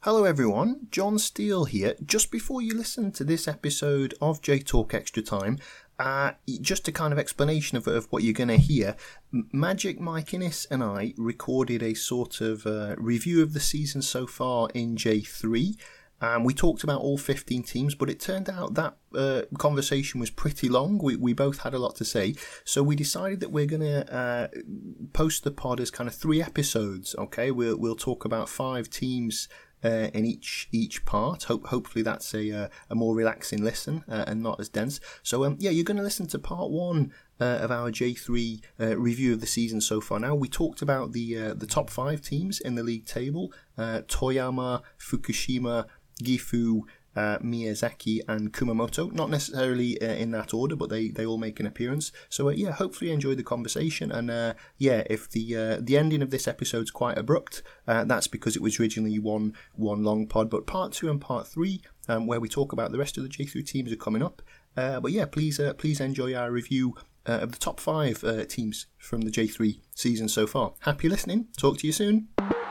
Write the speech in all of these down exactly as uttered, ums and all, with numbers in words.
Hello everyone, John Steele here. Just before you listen to this episode of J Talk Extra Time, uh, just a kind of explanation of, of what you're going to hear. Magic Mike Innes and I recorded a sort of uh, review of the season so far in J three. Um, we talked about all fifteen teams, but it turned out that uh, conversation was pretty long. We we both had a lot to say, so we decided that we're going to uh, post the pod as kind of three episodes. Okay, we'll we'll talk about five teams uh, in each each part. Hope hopefully that's a uh, a more relaxing listen uh, and not as dense. So um yeah, you're going to listen to part one uh, of our J three uh, review of the season so far. Now we talked about the uh, the top five teams in the league table: uh, Toyama, Fukushima, Gifu, uh, Miyazaki and Kumamoto. Not necessarily uh, in that order, but they, they all make an appearance. So uh, yeah, hopefully you enjoyed the conversation. And uh, yeah, if the uh, the ending of this episode's quite abrupt, uh, that's because it was originally one one long pod. But part two and part three, um, where we talk about the rest of the J three teams, are coming up. Uh, but yeah, please uh, please enjoy our review uh, of the top five uh, teams from the J three season so far. Happy listening. Talk to you soon.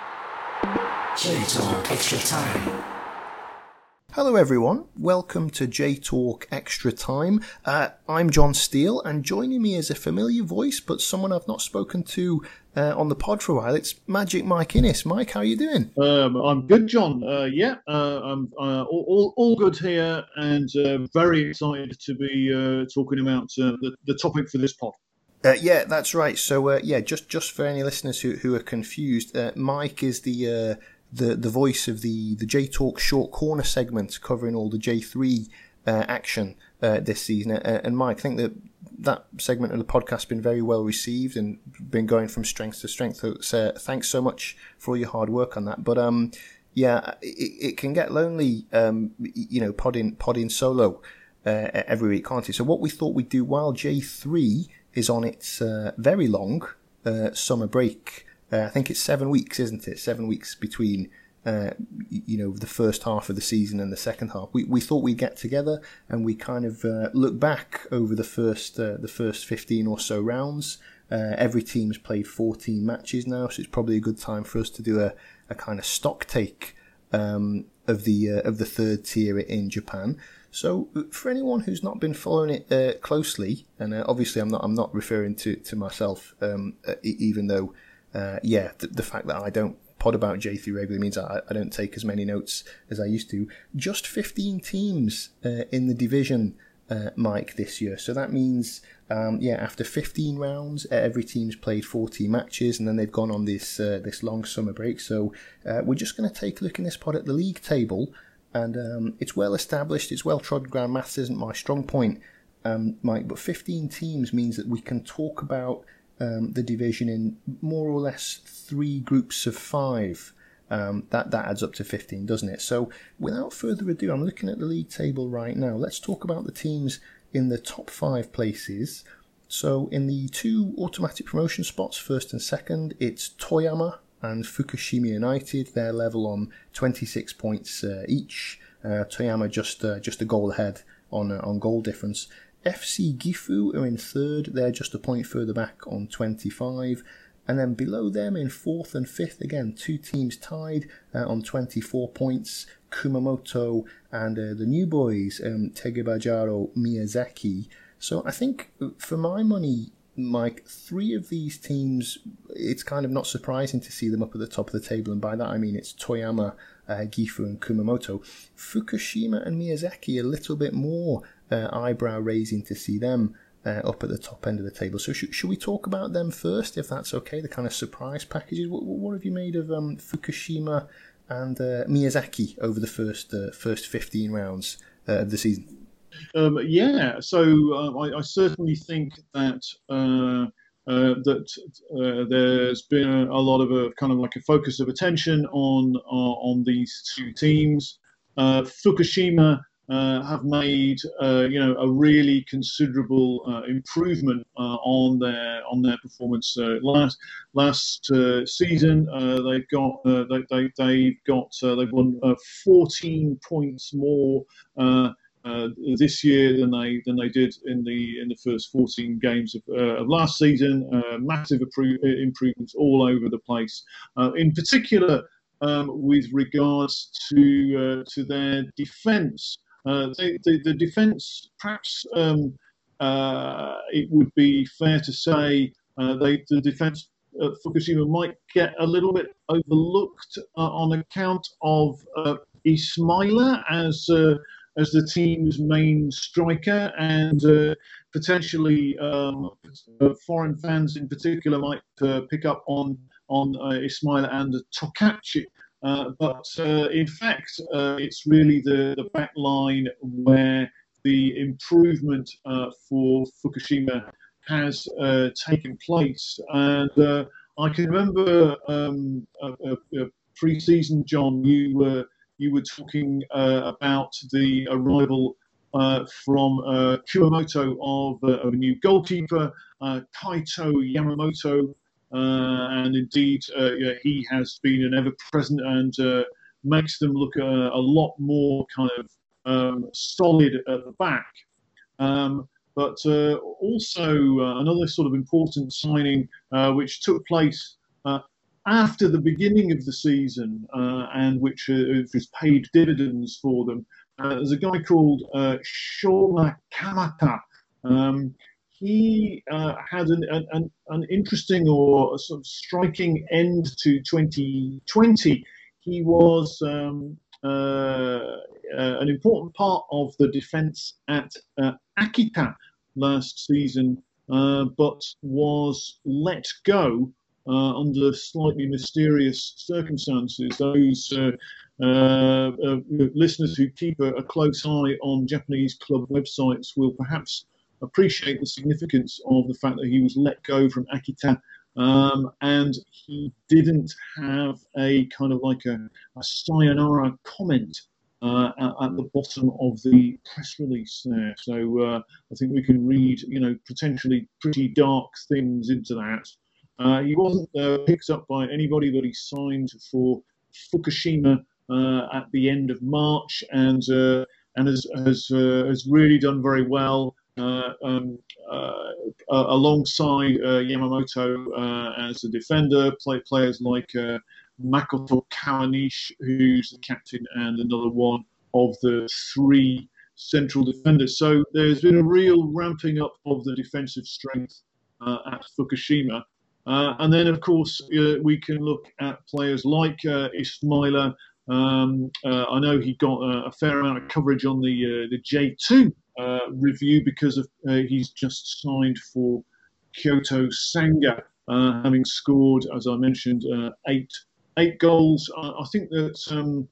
J Talk Extra Time. Hello everyone, welcome to J Talk Extra Time. Uh, I'm John Steele, and joining me is a familiar voice, but someone I've not spoken to uh, on the pod for a while. It's Magic Mike Innes. Mike, how are you doing? Um, I'm good, John. Uh, yeah, uh, I'm uh, all, all, all good here, and uh, very excited to be uh, talking about uh, the, the topic for this pod. Uh, yeah, that's right. So uh, yeah, just, just for any listeners who, who are confused, uh, Mike is the... Uh, the the voice of the, the J Talk Short Corner segment covering all the J three uh, action uh, this season. Uh, and Mike, I think that that segment of the podcast has been very well received and been going from strength to strength. So uh, thanks so much for all your hard work on that. But um, yeah, it, it can get lonely, um, you know, podding, podding solo uh, every week, can't it? So what we thought we'd do while J three is on its uh, very long uh, summer break. Uh, I think it's seven weeks, isn't it? Seven weeks between, uh, you know, the first half of the season and the second half. We we thought we'd get together and we kind of uh, look back over the first uh, the first fifteen or so rounds. Uh, every team's played fourteen matches now, so it's probably a good time for us to do a, a kind of stock take um, of the uh, of the third tier in Japan. So for anyone who's not been following it uh, closely, and uh, obviously I'm not I'm not referring to to myself, um, uh, even though. Uh, yeah, the, the fact that I don't pod about J three regularly means I, I don't take as many notes as I used to. Just fifteen teams uh, in the division, uh, Mike, this year. So that means, um, yeah, after fifteen rounds, every team's played fourteen matches, and then they've gone on this uh, this long summer break. So uh, we're just going to take a look in this pod at the league table, and um, it's well established, it's well trodden ground. Maths isn't my strong point, um, Mike, but fifteen teams means that we can talk about Um, the division in more or less three groups of five. Um, that, that adds up to fifteen, doesn't it? So without further ado, I'm looking at the league table right now. Let's talk about the teams in the top five places. So in the two automatic promotion spots, first and second, it's Toyama and Fukushima United. They're level on twenty-six points uh, each. Uh, Toyama just uh, just a goal ahead on uh, on goal difference. F C Gifu are in third, they're just a point further back on twenty-five, and then below them in fourth and fifth, again, two teams tied uh, on twenty-four points, Kumamoto and uh, the new boys, um, Tegebajaro Miyazaki. So I think for my money, Mike, three of these teams, it's kind of not surprising to see them up at the top of the table, and by that I mean it's Toyama, uh, Gifu and Kumamoto. Fukushima and Miyazaki a little bit more uh, eyebrow raising to see them uh, up at the top end of the table. So sh- should we talk about them first, if that's okay, the kind of surprise packages? What, what have you made of um, Fukushima and uh, Miyazaki over the first uh, first fifteen rounds uh, of the season? Um, yeah, so uh, I, I certainly think that uh, uh, that uh, there's been a, a lot of a kind of like a focus of attention on uh, on these two teams. Uh, Fukushima uh, have made uh, you know a really considerable uh, improvement uh, on their on their performance uh, last last uh, season. Uh, they've got uh, they, they they've got uh, they've won uh, fourteen points more Uh, Uh, this year than they than they did in the in the first fourteen games of, uh, of last season. Uh, massive appro- improvements all over the place. Uh, in particular, um, with regards to uh, to their defence. Uh, the, the, the defence, perhaps um, uh, it would be fair to say, uh, they, the defence at Fukushima might get a little bit overlooked uh, on account of uh, Ismaila as uh, as the team's main striker, and uh, potentially um, foreign fans in particular might uh, pick up on on uh, Ismaila and Tokachi. Uh, but uh, in fact, uh, it's really the, the back line where the improvement uh, for Fukushima has uh, taken place. And uh, I can remember um, a, a, a pre-season, John, you were you were talking uh, about the arrival uh, from uh, Kumamoto of, uh, of a new goalkeeper, uh, Kaito Yamamoto. Uh, and indeed, uh, yeah, he has been an ever-present and uh, makes them look a, a lot more kind of um, solid at the back. Um, but uh, also uh, another sort of important signing, uh, which took place uh, after the beginning of the season, uh, and which uh, has paid dividends for them. Uh, there's a guy called uh, Shoma Kamata. Um, He uh, had an, an, an interesting or a sort of striking end to twenty twenty. He was um, uh, uh, an important part of the defence at uh, Akita last season, uh, but was let go uh, under slightly mysterious circumstances. Those uh, uh, uh, listeners who keep a, a close eye on Japanese club websites will perhaps appreciate the significance of the fact that he was let go from Akita, um, and he didn't have a kind of like a, a sayonara comment uh, at, at the bottom of the press release there. So uh, I think we can read, you know, potentially pretty dark things into that. Uh, he wasn't uh, picked up by anybody, but he signed for Fukushima uh, at the end of March, and uh, and has has, uh, has really done very well. Uh, um, uh, uh, alongside uh, Yamamoto uh, as a defender, play players like uh, Makoto Kawanishi, who's the captain, and another one of the three central defenders. So there's been a real ramping up of the defensive strength uh, at Fukushima. Uh, and then, of course, uh, we can look at players like uh, Ismaila. Um, uh, I know he got a, a fair amount of coverage on the uh, the J two uh, review because of uh, he's just signed for Kyoto Sanga, uh, having scored, as I mentioned, uh, eight eight goals. I, I think that um,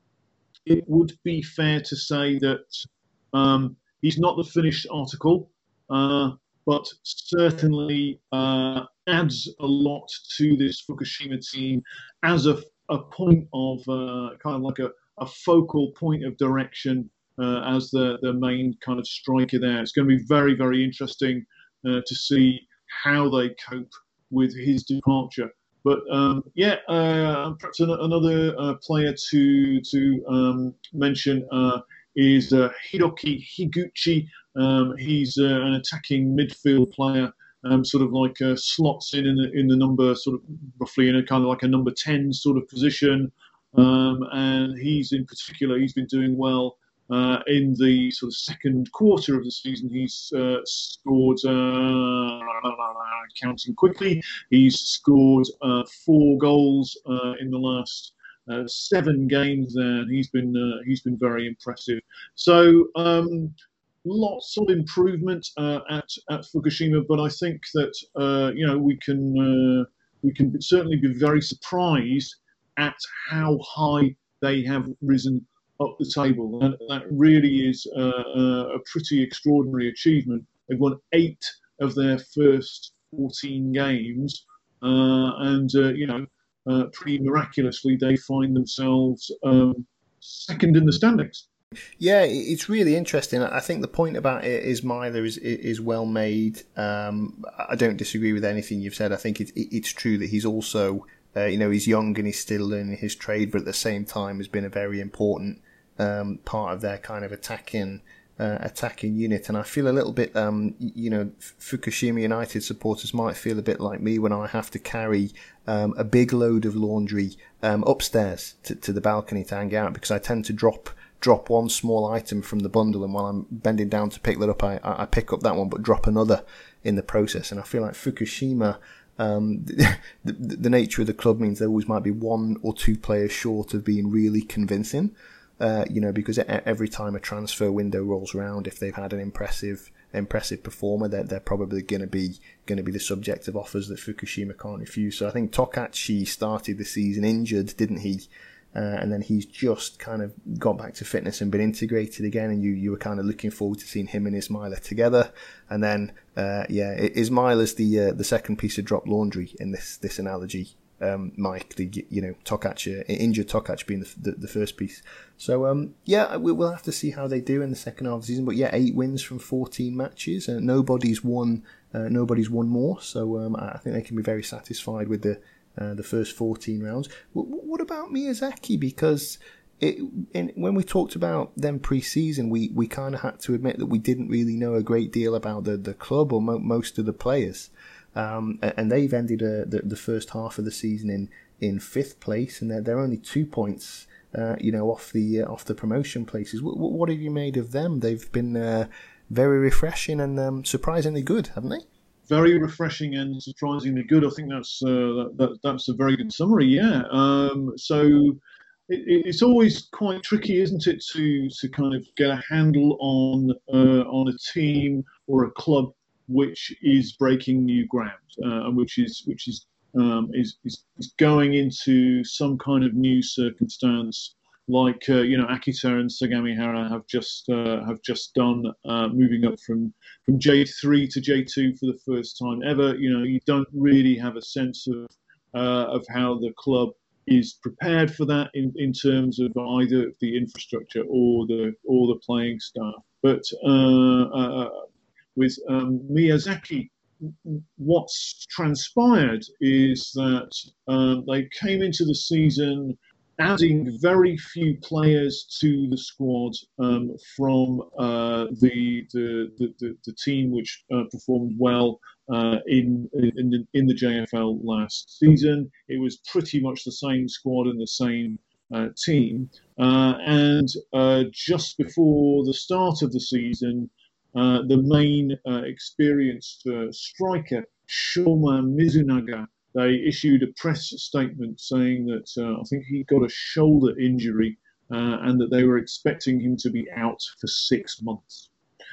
it would be fair to say that um, he's not the finished article, uh, but certainly uh, adds a lot to this Fukushima team as a a point of uh, kind of like a, a focal point of direction uh, as the, the main kind of striker there. It's going to be very, very interesting uh, to see how they cope with his departure. But um, yeah, uh, perhaps an, another uh, player to to um, mention uh, is uh, Hiroki Higuchi. Um, he's uh, an attacking midfield player. Um, sort of like uh, slots in in the, in the number, sort of roughly in a kind of like a number ten sort of position. Um, and he's in particular, he's been doing well uh, in the sort of second quarter of the season. He's uh, scored, uh, counting quickly, he's scored uh, four goals uh, in the last uh, seven games there. He's been, uh, he's been very impressive. So, um, lots of improvement uh, at at Fukushima, but I think that uh, you know we can uh, we can certainly be very surprised at how high they have risen up the table, and that really is uh, a pretty extraordinary achievement. They've won eight of their first fourteen games, uh, and uh, you know uh, pretty miraculously they find themselves um, second in the standings. Yeah, it's really interesting. I think the point about Ismaila is is well made. Um, I don't disagree with anything you've said. I think it's it's true that he's also, uh, you know, he's young and he's still learning his trade, but at the same time has been a very important um, part of their kind of attacking uh, attacking unit. And I feel a little bit, um, you know, Fukushima United supporters might feel a bit like me when I have to carry um, a big load of laundry um, upstairs to, to the balcony to hang out, because I tend to drop drop one small item from the bundle, and while I'm bending down to pick that up, I, I pick up that one but drop another in the process. And I feel like Fukushima, um, the, the, the nature of the club means there always might be one or two players short of being really convincing, uh, you know, because every time a transfer window rolls around, if they've had an impressive impressive performer, they're, they're probably going to be going to be the subject of offers that Fukushima can't refuse. So I think Tokachi started the season injured, didn't he? Uh, and then he's just kind of got back to fitness and been integrated again, and you, you were kind of looking forward to seeing him and Ismaila together. And then, uh, yeah, Ismaila's the uh, the second piece of drop laundry in this this analogy, um, Mike. The you know Tokachi, injured Tokachi being the, the the first piece. So um, yeah, we'll have to see how they do in the second half of the season. But yeah, eight wins from fourteen matches, and uh, nobody's won uh, nobody's won more. So um, I think they can be very satisfied with the. Uh, the first fourteen rounds. W- what about Miyazaki? Because it, in, when we talked about them pre-season, we, we kind of had to admit that we didn't really know a great deal about the, the club or mo- most of the players. Um, and they've ended uh, the, the first half of the season in, in fifth place, and they're, they're only two points uh, you know, off the uh, off the promotion places. W- what have you made of them? They've been uh, very refreshing and um, surprisingly good, haven't they? Very refreshing and surprisingly good. I think that's uh, that, that, that's a very good summary. Yeah. Um, so it, it's always quite tricky, isn't it, to to kind of get a handle on uh, on a team or a club which is breaking new ground uh, and which is which is, um, is is is going into some kind of new circumstance. Like uh, you know, Akita and Sagamihara have just uh, have just done, uh, moving up from from J three to J two for the first time ever. You know, you don't really have a sense of uh, of how the club is prepared for that in, in terms of either the infrastructure or the or the playing staff. But uh, uh, with um, Miyazaki, what's transpired is that um, they came into the season adding very few players to the squad um, from uh, the, the, the the team which uh, performed well uh, in in the, in the J F L last season. It was pretty much the same squad and the same uh, team. Uh, and uh, just before the start of the season, uh, the main uh, experienced uh, striker, Shoma Mizunaga, they issued a press statement saying that uh, I think he got a shoulder injury uh, and that they were expecting him to be out for six months.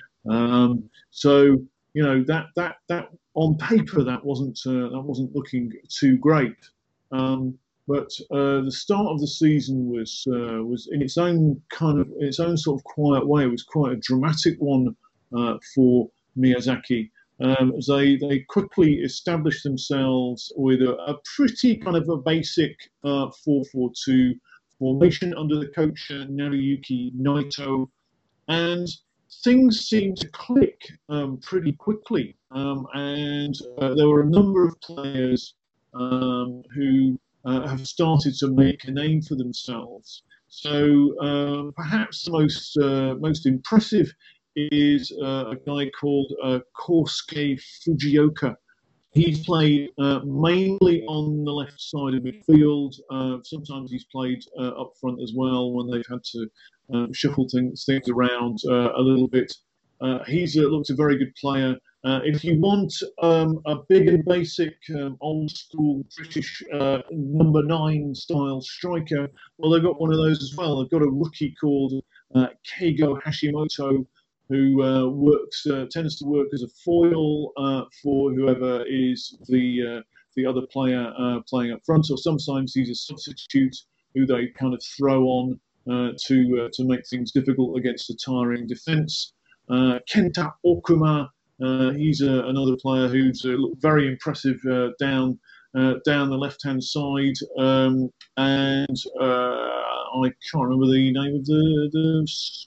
Um, so you know that that that on paper that wasn't uh, that wasn't looking too great. Um, but uh, the start of the season was uh, was in its own kind of in its own sort of quiet way. It was quite a dramatic one uh, for Miyazaki. Um, they they quickly established themselves with a, a pretty kind of a basic uh, four four two formation under the coach uh, Naruyuki Naito, and things seemed to click um, pretty quickly. Um, and uh, there were a number of players um, who uh, have started to make a name for themselves. So uh, perhaps the most uh, most impressive is uh, a guy called uh, Kosuke Fujioka. He's played uh, mainly on the left side of midfield. Uh, sometimes he's played uh, up front as well when they've had to uh, shuffle things, things around uh, a little bit. Uh, he's uh, looked a very good player. Uh, if you want um, a big and basic, um, old-school British uh, number nine style striker, well, they've got one of those as well. They've got a rookie called uh, Keigo Hashimoto, who uh, works uh, tends to work as a foil uh, for whoever is the uh, the other player uh, playing up front, or sometimes he's a substitute who they kind of throw on uh, to uh, to make things difficult against a tiring defence. Uh, Kenta Okuma, uh, he's uh, another player who's uh, looked very impressive uh, down uh, down the left hand side, um, and uh, I can't remember the name of the, the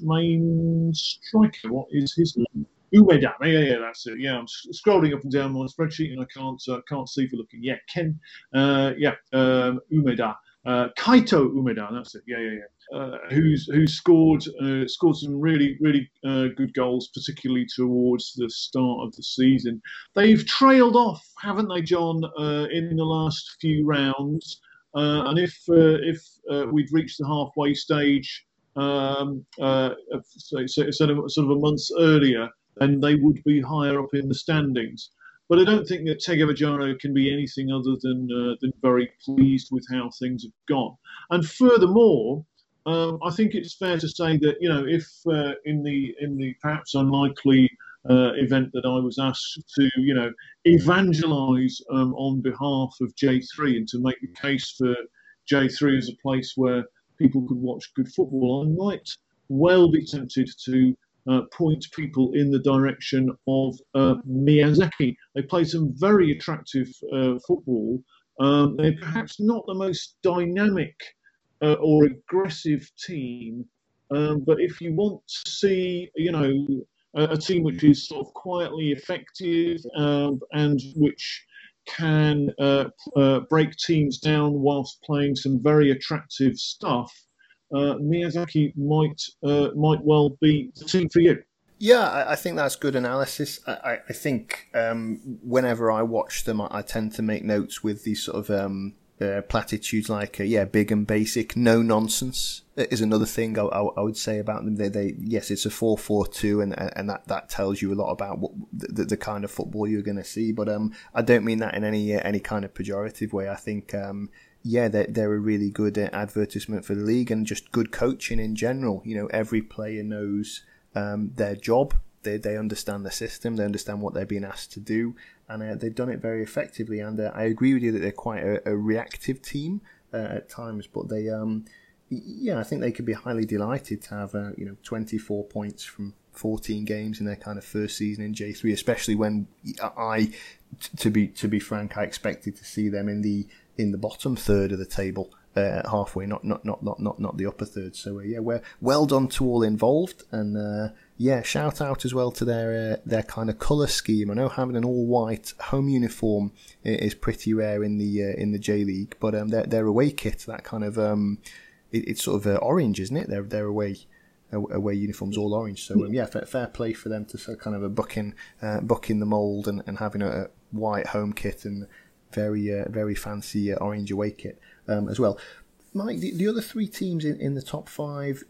main striker. What is his name? Umeda. Yeah, yeah, that's it. Yeah, I'm scrolling up and down my spreadsheet and I can't uh, can't see for looking. Yeah, Ken. Uh, yeah, um, Umeda. uh, Kaito Umeda, that's it. Yeah, yeah, yeah. Uh, who's who's scored uh, scored some really really uh, good goals, particularly towards the start of the season. They've trailed off, haven't they, John, uh, in the last few rounds? Uh, and if uh, if uh, we'd reached the halfway stage, um, uh, so, so, sort of a month earlier, then they would be higher up in the standings. But I don't think that Tegevajaro can be anything other than uh, than very pleased with how things have gone. And furthermore, um, I think it's fair to say that, you know, if uh, in the in the perhaps unlikely uh, event that I was asked to, you know, evangelise um, on behalf of J three and to make the case for J three as a place where people could watch good football, I might well be tempted to Uh, point people in the direction of uh, Miyazaki. They play some very attractive uh, football. Um, they're perhaps not the most dynamic uh, or aggressive team, um, but if you want to see, you know, a, a team which is sort of quietly effective uh, and which can uh, uh, break teams down whilst playing some very attractive stuff, Uh, Miyazaki might uh, might well be the team for you. Yeah, I, I think that's good analysis. I, I, I think um, whenever I watch them, I, I tend to make notes with these sort of um, uh, platitudes like, uh, yeah, big and basic, no nonsense is another thing I, I, I would say about them. They, they yes, it's a four four two, and and that, that tells you a lot about what the, the kind of football you're going to see. But um, I don't mean that in any uh, any kind of pejorative way. I think um, yeah, they're, they're a really good uh, advertisement for the league and just good coaching in general. You know, every player knows um, their job. They they understand the system. They understand what they're being asked to do, and uh, they've done it very effectively. And uh, I agree with you that they're quite a, a reactive team uh, at times, but they um yeah, I think they could be highly delighted to have uh, you know twenty-four points from fourteen games in their kind of first season in J three, especially when I, to be to be frank, I expected to see them in the in the bottom third of the table, uh, halfway, not not not not not not the upper third. So uh, yeah, we're well done to all involved, and uh, yeah, shout out as well to their uh, their kind of colour scheme. I know having an all white home uniform is pretty rare in the uh, in the J League, but um, their their away kit, that kind of um, it, it's sort of uh, orange, isn't it? Their their away. away uniforms all orange, so um, yeah, fair, fair play for them to so kind of a bucking uh, bucking the mould and, and having a, a white home kit and very uh, very fancy uh, orange away kit um, as well. Mike, the, the other three teams in, in the top five,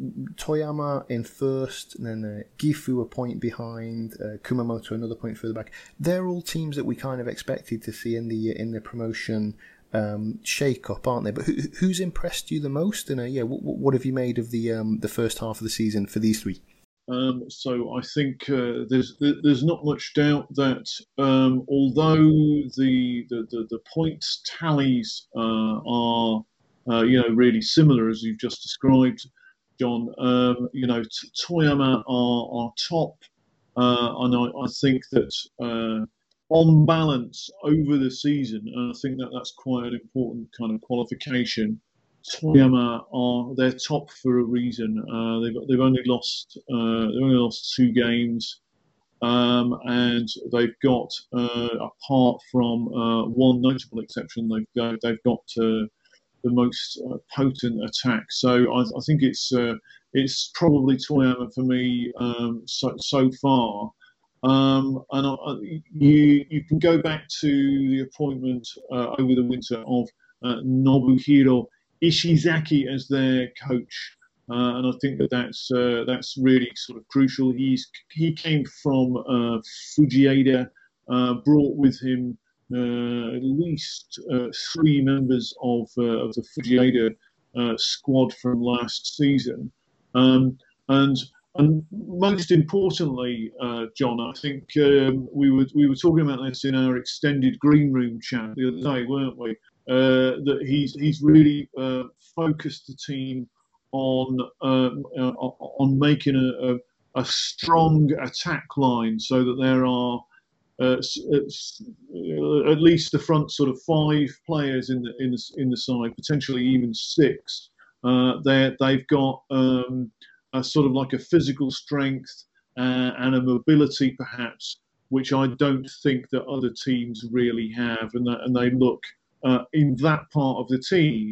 Toyama in first, and then uh, Gifu a point behind, uh, Kumamoto another point further back. They're all teams that we kind of expected to see in the in the promotion um, shake-up, aren't they? But who, who's impressed you the most? And uh, yeah, what, what have you made of the um, the first half of the season for these three? Um, so I think uh, there's there's not much doubt that um, although the, the, the, the points tallies uh, are uh, you know really similar as you've just described, John, um, you know T- Toyama are, are top, uh, and I, I think that uh, on balance over the season, and I think that that's quite an important kind of qualification. Toyama are they're top for a reason. Uh, they've they've only lost uh, they've only lost two games, um, and they've got uh, apart from uh, one notable exception, they've got, they've got uh, the most uh, potent attack. So I, I think it's uh, it's probably Toyama for me um, so so far. Um, and I, you you can go back to the appointment uh, over the winter of uh, Nobuhiro Ishizaki as their coach, uh, and I think that that's uh, that's really sort of crucial. He's he came from uh, Fujieda, uh, brought with him uh, at least uh, three members of uh, of the Fujieda uh, squad from last season, um, and and most importantly, uh, John, I think um, we were we were talking about this in our extended green room chat the other day, weren't we? Uh, that he's he's really uh, focused the team on um, uh, on making a, a, a strong attack line, so that there are uh, at least the front sort of five players in the in the, in the side, potentially even six. Uh, they they've got um, a sort of like a physical strength uh, and a mobility, perhaps, which I don't think that other teams really have, and that, and they look. Uh, in that part of the team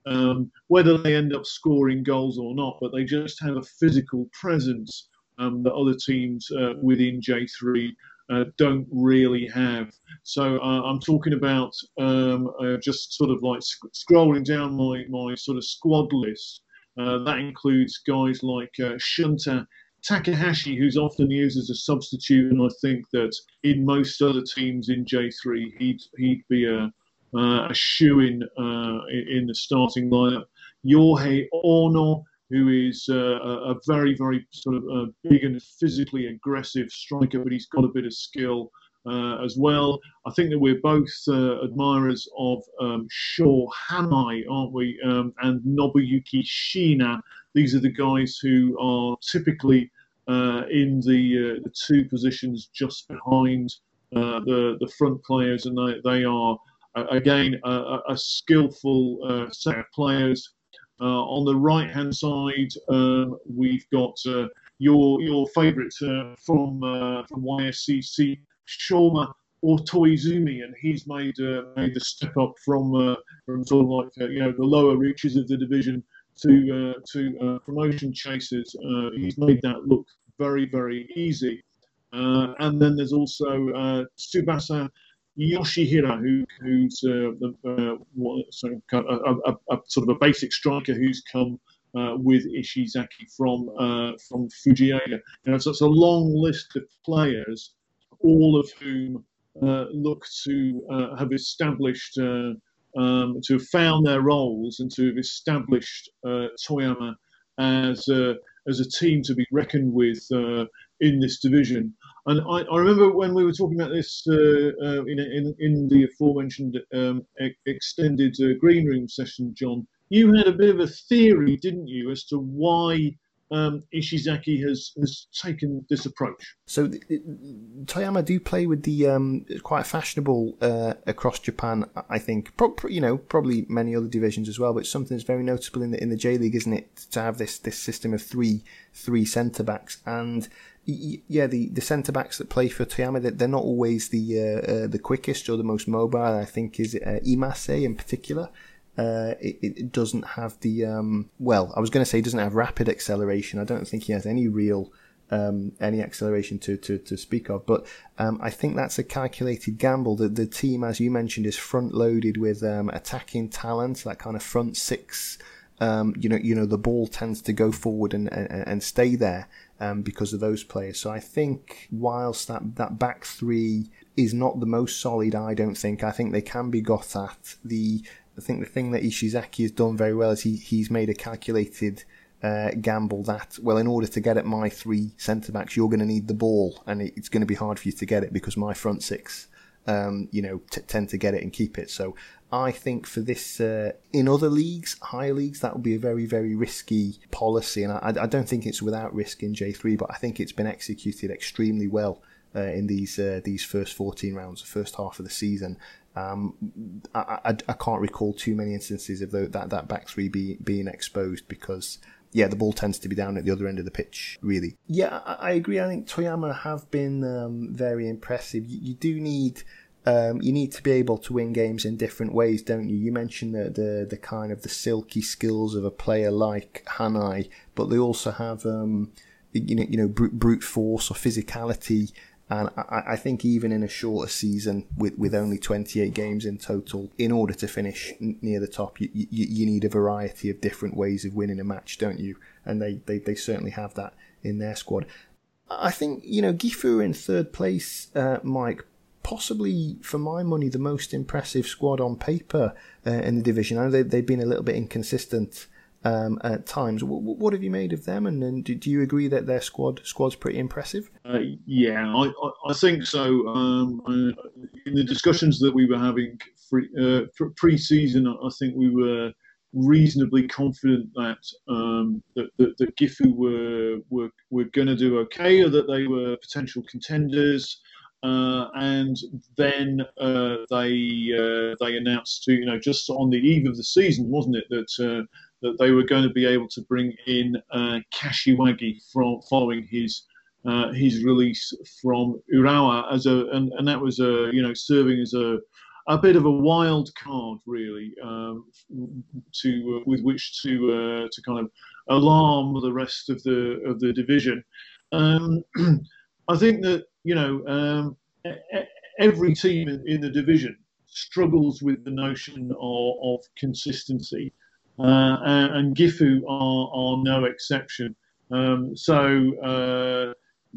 um, whether they end up scoring goals or not, but they just have a physical presence um, that other teams uh, within J three uh, don't really have. So uh, I'm talking about um, uh, just sort of like sc- scrolling down my, my sort of squad list. Uh, that includes guys like uh, Shunta Takahashi, who's often used as a substitute, and I think that in most other teams in J three, he'd he'd be a uh, a shoe-in uh, in the starting lineup. Yohei Ono, who is uh, a very, very sort of uh, big and physically aggressive striker, but he's got a bit of skill uh, as well. I think that we're both uh, admirers of um, Sho Hanai, aren't we? Um, and Nobuyuki Shina. These are the guys who are typically uh, in the uh, the two positions just behind uh, the the front players, and they they are uh, again a, a skillful uh, set of players. Uh, on the right hand side, um, we've got uh, your your favourite uh, from uh, from Y S C C, Shoma Otoizumi, and he's made uh, made the step up from uh, from sort of like uh, you know the lower reaches of the division to uh, to uh, promotion chasers. Uh, he's made that look very, very easy. Uh, and then there's also uh, Tsubasa Yoshihira, who, who's uh, the, uh, what, so a, a, a, sort of a basic striker who's come uh, with Ishizaki from uh, from Fujieda. You know, so it's a long list of players, all of whom uh, look to uh, have established. Uh, Um, to have found their roles and to have established uh, Toyama as a, as a team to be reckoned with uh, in this division. And I, I remember when we were talking about this uh, uh, in, in, in the aforementioned um, e- extended uh, green room session, John, you had a bit of a theory, didn't you, as to why Um, Ishizaki has, has taken this approach. So uh, Toyama do play with the um, quite fashionable uh, across Japan. I think, Pro- you know, probably many other divisions as well. But something that's very notable in the in the J League, isn't it, to have this this system of three three centre backs? And yeah, the, the centre backs that play for Toyama, they're not always the uh, uh, the quickest or the most mobile. I think is uh, Imase in particular. Uh, it, it doesn't have the um, well. I was going to say it doesn't have rapid acceleration. I don't think he has any real um, any acceleration to, to, to speak of. But um, I think that's a calculated gamble. That the team, as you mentioned, is front loaded with um, attacking talent, that kind of front six. Um, you know, you know, the ball tends to go forward and and, and stay there um, because of those players. So I think whilst that that back three is not the most solid, I don't think. I think they can be got at. The I think the thing that Ishizaki has done very well is he he's made a calculated uh, gamble that, well, in order to get at my three centre-backs, you're going to need the ball, and it's going to be hard for you to get it because my front six, um, you know, t- tend to get it and keep it. So I think for this, uh, in other leagues, higher leagues, that would be a very, very risky policy, and I, I don't think it's without risk in J three, but I think it's been executed extremely well uh, in these uh, these first fourteen rounds, the first half of the season. Um, I, I, I can't recall too many instances of the, that that back three be, being exposed because, yeah, the ball tends to be down at the other end of the pitch, really. Yeah, I, I agree. I think Toyama have been um, very impressive. You, you do need um, you need to be able to win games in different ways, don't you? You mentioned the, the the kind of the silky skills of a player like Hanai, but they also have um, you know you know brute, brute force or physicality. And I, I think even in a shorter season, with, with only twenty-eight games in total, in order to finish n- near the top, you, you, you need a variety of different ways of winning a match, don't you? And they, they, they certainly have that in their squad. I think, you know, Gifu in third place, uh, Mike, possibly, for my money, the most impressive squad on paper uh, in the division. I know they, they've been a little bit inconsistent Um, at times. What, what have you made of them, and, and do, do you agree that their squad squad's pretty impressive? Uh, yeah, I, I, I think so. Um, I, in the discussions that we were having pre, uh, pre-season, I think we were reasonably confident that um, that, that, that Gifu were were, were going to do okay, or that they were potential contenders. Uh, and then uh, they uh, they announced, to you know, just on the eve of the season, wasn't it, that uh, that they were going to be able to bring in uh, Kashiwagi from following his uh, his release from Urawa as a and, and that was a you know serving as a a bit of a wild card, really, um, to uh, with which to uh, to kind of alarm the rest of the of the division. Um, I think that you know um, every team in, in the division struggles with the notion of, of consistency, uh, and, and Gifu are, are no exception. Um, so. Uh,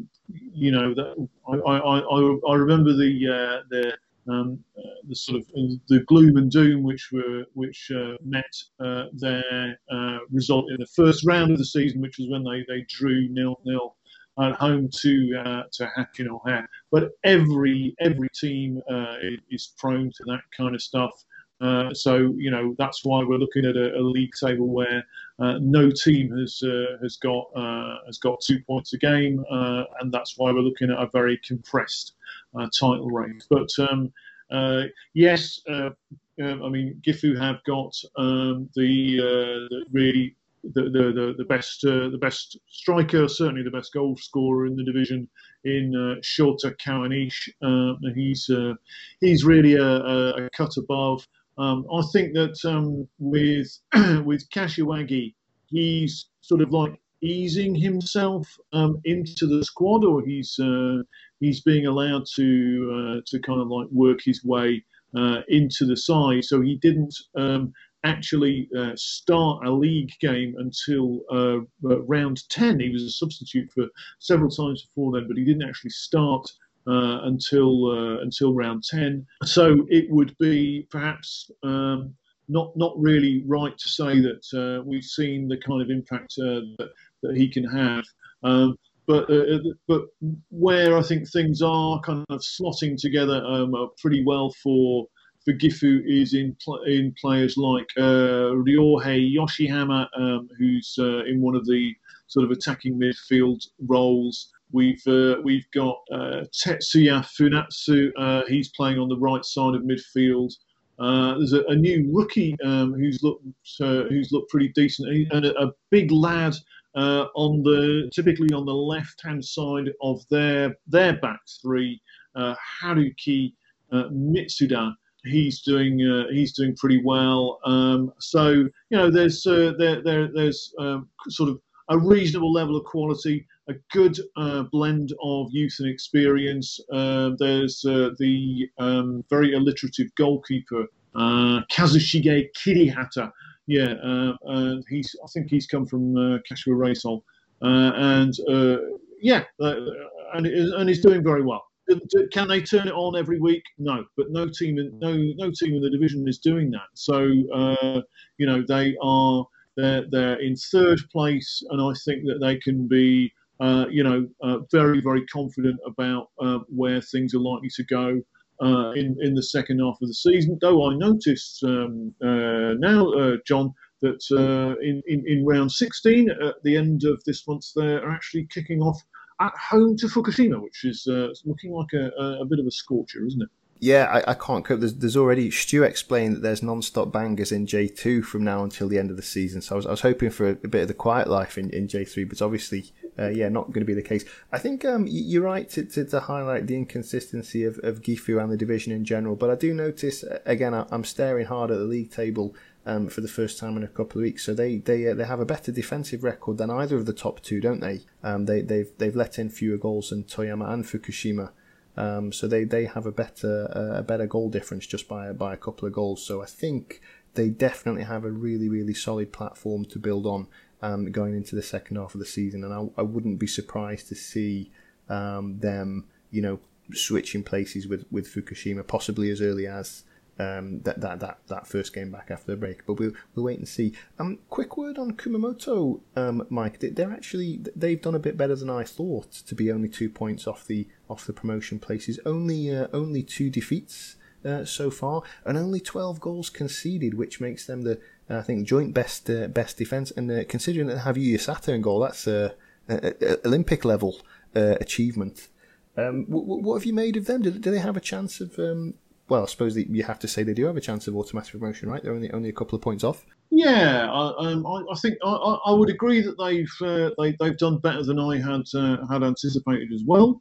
you know, that I, I, I, I remember the uh, the um, uh, the sort of the gloom and doom which were which uh, met uh, their uh, result in the first round of the season, which was when they, they drew nil nil at home to uh, to Hatchin O'Hare. But every every team uh, is prone to that kind of stuff. Uh, so you know that's why we're looking at a, a league table where uh, no team has uh, has got uh, has got two points a game, uh, and that's why we're looking at a very compressed uh, title race. But um, uh, yes, uh, uh, I mean Gifu have got um, the, uh, the really the the the, the best uh, the best striker, certainly the best goal scorer in the division in uh, Shota Kawanishi. Uh, he's uh, he's really a, a, a cut above. Um, I think that um, with with Kashiwagi, he's sort of like easing himself um, into the squad, or he's uh, he's being allowed to uh, to kind of like work his way uh, into the side. So he didn't um, actually uh, start a league game until uh, round ten. He was a substitute for several times before then, but he didn't actually start Uh, until uh, until round ten. So it would be perhaps um, not not really right to say that uh, we've seen the kind of impact uh, that, that he can have. Um, but uh, but where I think things are kind of slotting together um, pretty well for for Gifu is in pl- in players like uh, Ryohei Yoshihama, um, who's uh, in one of the sort of attacking midfield roles. We've uh, we've got uh, Tetsuya Funatsu. Uh, he's playing on the right side of midfield. Uh, there's a, a new rookie um, who's looked uh, who's looked pretty decent, and a, a big lad uh, on the typically on the left hand side of their their back three, uh, Haruki uh, Mitsuda. He's doing uh, he's doing pretty well. Um, so you know there's uh, there there there's um, sort of a reasonable level of quality, a good uh, blend of youth and experience. Uh, there's uh, the um, very alliterative goalkeeper, uh, Kazushige Kirihata. Yeah, uh, uh, he's. I think he's come from uh, Kashiwa Reysol, uh, and uh, yeah, uh, and and he's doing very well. Can they turn it on every week? No, but no team in no no team in the division is doing that. So uh, you know they are. They're, they're in third place, and I think that they can be, uh, you know, uh, very, very confident about uh, where things are likely to go uh, in in the second half of the season. Though I noticed um, uh, now, uh, John, that uh, in, in in round sixteen, at the end of this month, they're actually kicking off at home to Fukushima, which is uh, looking like a, a bit of a scorcher, isn't it? Yeah, I, I can't cope. There's, there's already, Stu explained that there's non-stop bangers in J two from now until the end of the season. So I was, I was hoping for a, a bit of the quiet life in, in J three, but it's obviously, uh, yeah, not going to be the case. I think um, you're right to, to, to highlight the inconsistency of, of Gifu and the division in general. But I do notice, again, I'm staring hard at the league table um, for the first time in a couple of weeks. So they they uh, they have a better defensive record than either of the top two, don't they? Um, they they've they've let in fewer goals than Toyama and Fukushima. Um, so they, they have a better uh, a better goal difference just by by a couple of goals. So I think they definitely have a really really solid platform to build on um, going into the second half of the season. And I, I wouldn't be surprised to see um, them you know switching places with, with Fukushima possibly as early as um, that, that that that first game back after the break. But we'll we'll wait and see. Um, quick word on Kumamoto, um, Mike. They're actually they've done a bit better than I thought to be only two points off the off the promotion places. Only uh, only two defeats uh, so far, and only twelve goals conceded, which makes them the uh, I think joint best uh, best defence. And uh, considering that they have Yuya Sato in goal, that's a, a, a Olympic level uh, achievement. Um, what, what have you made of them? Do, do they have a chance of? Um, Well, I suppose that you have to say they do have a chance of automatic promotion, right? They're only only a couple of points off. Yeah, I, um, I, I think I, I would agree that they've uh, they, they've done better than I had uh, had anticipated as well.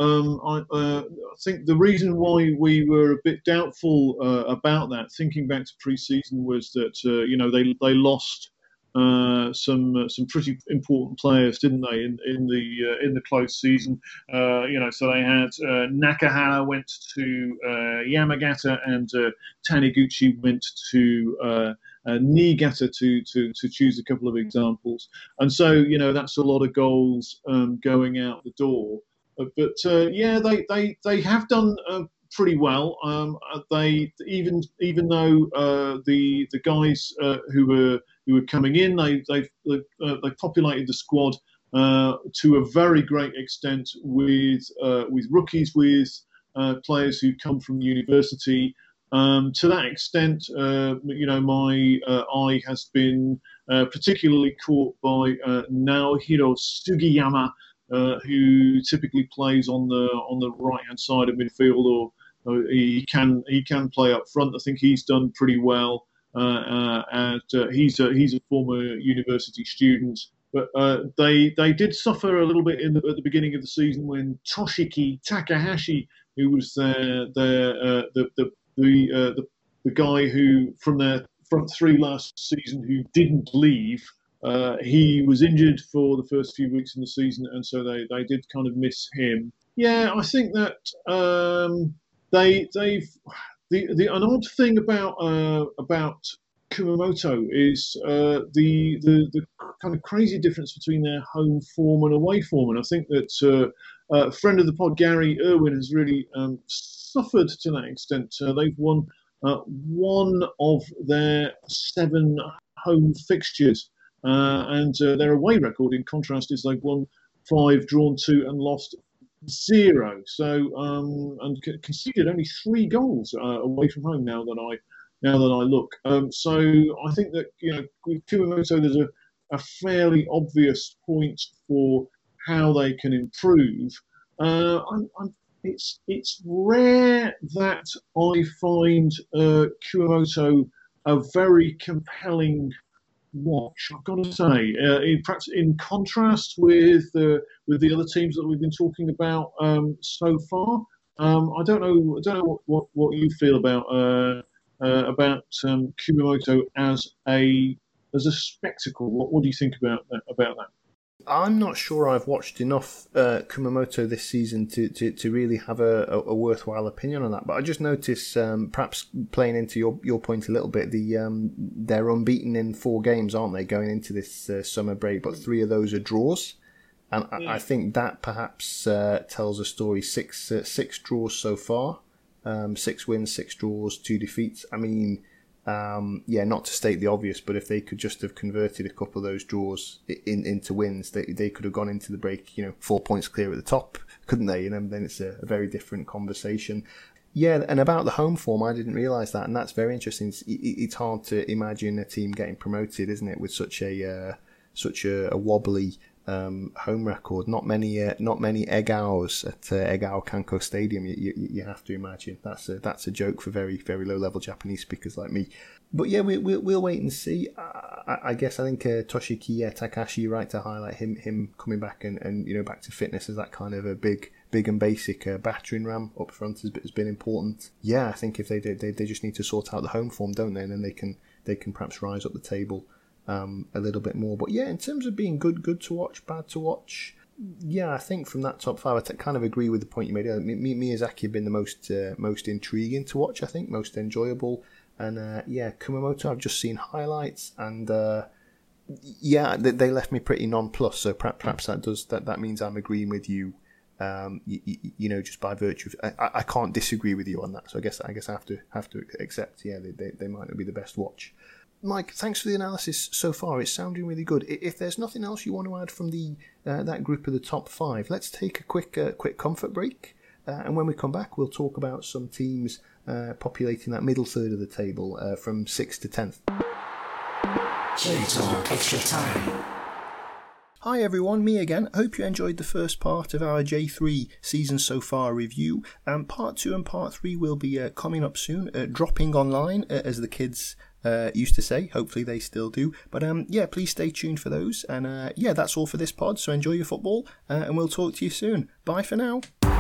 um, I, uh, I think the reason why we were a bit doubtful uh, about that, thinking back to pre-season, was that uh, you know they they lost uh, some uh, some pretty important players, didn't they, in in the uh, in the close season? Uh, you know, so they had uh, Nakahara went to uh, Yamagata, and uh, Taniguchi went to uh, uh, Niigata, to to to choose a couple of examples. And so you know that's a lot of goals um, going out the door. Uh, but uh, yeah, they, they, they have done uh, pretty well. Um, they even even though uh, the the guys uh, who were who were coming in, they they've uh, they populated the squad uh, to a very great extent with uh, with rookies, with uh, players who come from university. Um, to that extent, uh, you know, my uh, eye has been uh, particularly caught by uh, Naohiro Sugiyama. Uh, who typically plays on the on the right hand side of midfield, or, or he can he can play up front. I think he's done pretty well. Uh, uh, and uh, he's a, he's a former university student, but uh, they they did suffer a little bit in the, at the beginning of the season when Toshiki Takahashi, who was their their uh, the the the, uh, the the guy who from their front three last season who didn't leave. Uh, he was injured for the first few weeks in the season, and so they, they did kind of miss him. Yeah, I think that um, they they've the, the an odd thing about uh, about Kumamoto is uh, the, the the kind of crazy difference between their home form and away form, and I think that uh, uh, a friend of the pod, Gary Irwin, has really um, suffered to that extent. Uh, they've won uh, one of their seven home fixtures. Uh, and uh, their away record, in contrast, is they've won five, drawn two, and lost zero. So um, and c- conceded only three goals uh, away from home. Now that I now that I look, um, so I think that you know with Kumamoto, there's a, a fairly obvious point for how they can improve. Uh, I'm, I'm, it's it's rare that I find uh, Kumamoto a very compelling watch, I've got to say, uh, in, perhaps in contrast with uh, with the other teams that we've been talking about um, so far. Um, I don't know. I don't know what, what, what you feel about uh, uh, about um, Kumamoto as a as a spectacle. What, what do you think about that, about that? I'm not sure I've watched enough uh, Kumamoto this season to, to, to really have a, a, a worthwhile opinion on that. But I just noticed, um, perhaps playing into your, your point a little bit, the um, they're unbeaten in four games, aren't they, going into this uh, summer break? But three of those are draws. And yeah. I, I think that perhaps uh, tells a story. Six uh, six draws so far, um, six wins, six draws, two defeats. I mean... Um, yeah, not to state the obvious, but if they could just have converted a couple of those draws in, into wins, they they could have gone into the break, you know, four points clear at the top, couldn't they? You know, then it's a, a very different conversation. Yeah, and about the home form, I didn't realise that, and that's very interesting. It's, it's hard to imagine a team getting promoted, isn't it, with such a uh, such a, a wobbly um, home record. Not many, uh, not many Egaos at uh, Egao Kanko Stadium. You, you, you have to imagine that's a that's a joke for very very low level Japanese speakers like me. But yeah, we, we, we'll wait and see. I, I guess I think uh, Toshiki uh, Takahashi, you're right to highlight him him coming back and, and you know back to fitness as that kind of a big big and basic uh, battering ram up front has, has been important. Yeah, I think if they did, they they just need to sort out the home form, don't they? And then they can they can perhaps rise up the table Um, a little bit more. But yeah, in terms of being good good to watch, bad to watch, yeah, I think from that top five, I t- kind of agree with the point you made earlier. Mi- Miyazaki have been the most uh, most intriguing to watch, I think, most enjoyable. And uh, yeah, Kumamoto, I've just seen highlights, and uh, yeah, they, they left me pretty nonplussed. So perhaps, perhaps that does that, that means I'm agreeing with you. Um, you, you know, just by virtue of I, I can't disagree with you on that. So I guess I guess I have to have to accept. Yeah, they they, they might not be the best watch. Mike, thanks for the analysis so far. It's sounding really good. If there's nothing else you want to add from the uh, that group of the top five, let's take a quick uh, quick comfort break. Uh, and when we come back, we'll talk about some teams uh, populating that middle third of the table uh, from sixth to tenth. J-Talk Extra Time. Hi everyone, me again. Hope you enjoyed the first part of our J three season so far review. Um, part two and part three will be uh, coming up soon, uh, dropping online, uh, as the kids uh, used to say. Hopefully they still do. But um, yeah, please stay tuned for those. And uh, yeah, that's all for this pod, so enjoy your football, uh, and we'll talk to you soon. Bye for now.